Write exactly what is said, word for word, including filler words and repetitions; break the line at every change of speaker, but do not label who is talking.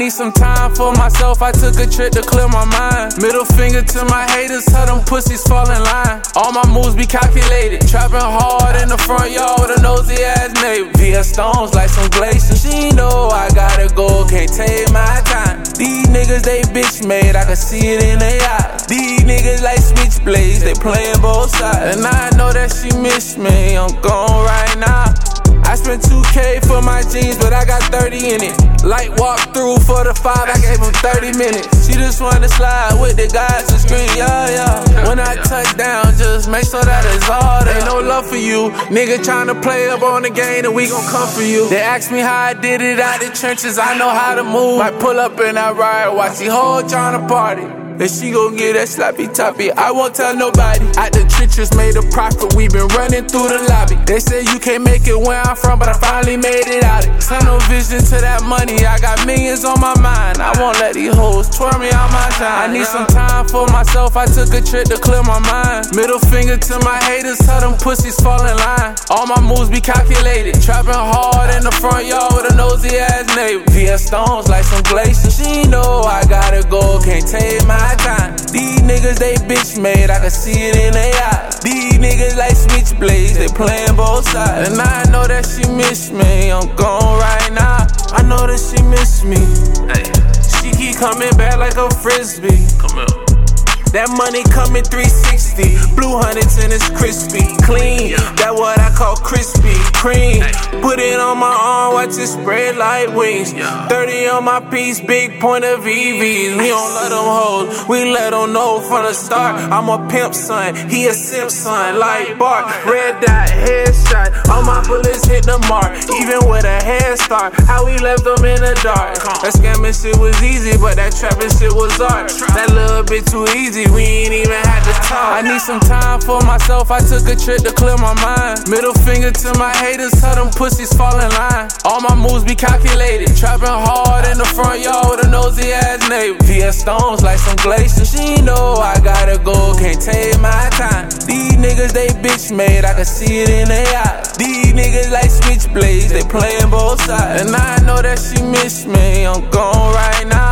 need some time for myself, I took a trip to clear my mind. Middle finger to my haters, tell them pussies fall in line. All my moves be calculated, trapping hard in the front yard with a nosy ass neighbor. Via stones like some glaciers, she know I gotta go, can't take my time. These niggas, they bitch made, I can see it in their eyes. These niggas like switchblades, they playin' both sides. And I know that she miss me, I'm gone right now. I spent two K for my jeans, but I got thirty in it. Light walk through for the five, I gave him thirty minutes. She just wanna slide with the guys and scream, yeah, yeah. When I touch down, just make sure that it's all there. Ain't no love for you, nigga tryna play up on the game and we gon' come for you. They ask me how I did it out the trenches, I know how to move. Might pull up in that ride, watch the whole tryna party. And she gon' get that sloppy toppy, I won't tell nobody. Out the trenches made a profit, we been running through the lobby. They say you can't make it where I'm from, but I finally made it out it. Tunnel vision to that money, I got millions on my mind. I won't let these hoes twirl me out my shine. I need some time for myself, I took a trip to clear my mind. Middle finger to my haters, tell them pussies fall in line. All my moves be calculated, trapping hard in the front yard with a nosy ass neighbor. Via stones like some glaciers, she know I gotta go, can't take my time. These niggas, they bitch made, I can see it in their eyes. These niggas like switchblades, they playin' both sides. And I know that she miss me, I'm gone right now. I know that she miss me. Hey. She keep coming back like a frisbee. Come here. That money coming three sixty, blue hundreds and it's crispy, clean. That what I call crispy, cream. Put it on my arm, watch it spread like wings. thirty on my piece, big point of E Vs. We don't let them hold, we let them know from the start. I'm a pimp son, he a simp son, like Bart. Red dot, headshot, all my bullets hit the mark. Even with a head start, how we left them in the dark. That scamming shit was easy, but that trapping shit was art. That little bit too easy, we ain't even had to talk. I need some time for myself, I took a trip to clear my mind. Middle finger to my haters, tell them pussies fall in line. All my moves be calculated, trapping hard in the front yard with a nosy ass neighbor. Via stones like some glaciers, she know I gotta go, can't take my time. These niggas, they bitch made, I can see it in their eyes. These niggas like switchblades, they playin' both sides. And I know that she miss me, I'm gone right now.